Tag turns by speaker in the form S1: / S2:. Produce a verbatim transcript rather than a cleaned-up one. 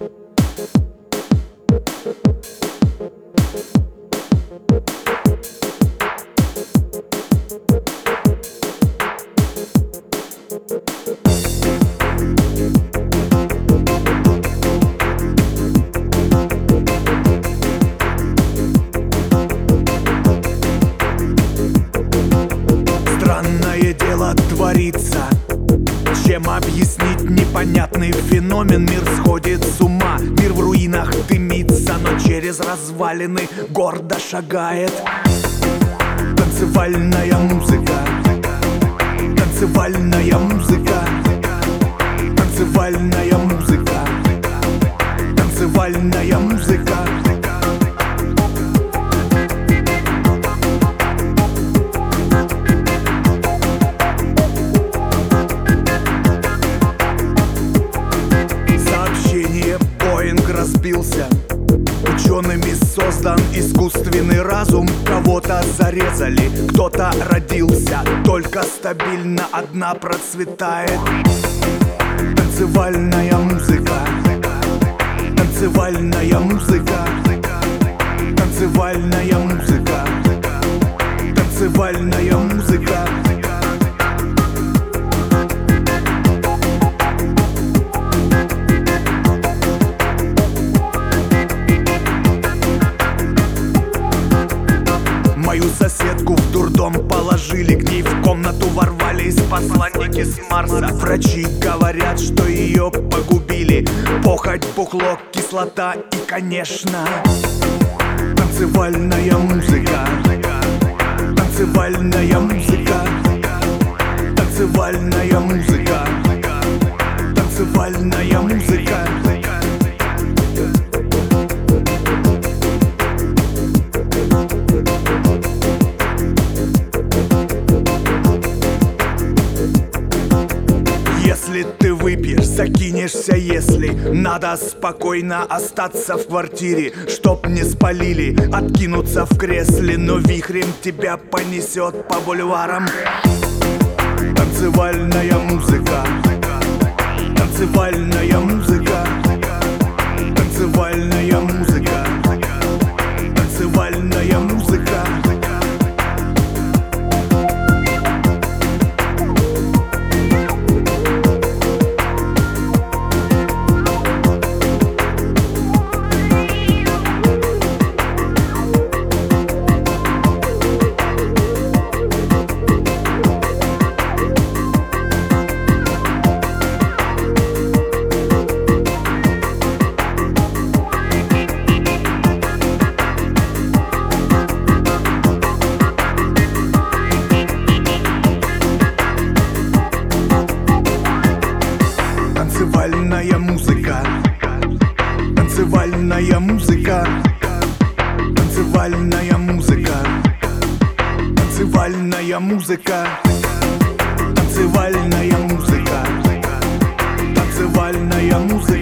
S1: Странное дело творится. Чем объяснить непонятный феномен? Мир сходит с ума, мир в руинах дымится, но через развалины гордо шагает танцевальная музыка. Танцевальная музыка. Танцевальная музыка. Танцевальная музыка. Боинг разбился. Учеными создан искусственный разум. Кого-то зарезали, кто-то родился. Только стабильно одна процветает танцевальная музыка. Танцевальная музыка. Танцевальная музыка. Танцевальная музыка. Мою соседку в дурдом положили, к ней в комнату ворвались посланники с Марса. Врачи говорят, что ее погубили похоть, бухло, кислота и, конечно, танцевальная музыка. Танцевальная музыка. Танцевальная музыка. Танцевальная музыка. Если ты выпьешь, закинешься, если надо спокойно остаться в квартире, чтоб не спалили, откинуться в кресле, но вихрем тебя понесет по бульварам. Танцевальная музыка. Танцевальная музыка. Танцевальная музыка. Танцевальная музыка. Танцевальная музыка. Танцевальная музыка. Танцевальная музыка. Танцевальная музыка. Танцевальная музыка. Танцевальная музыка.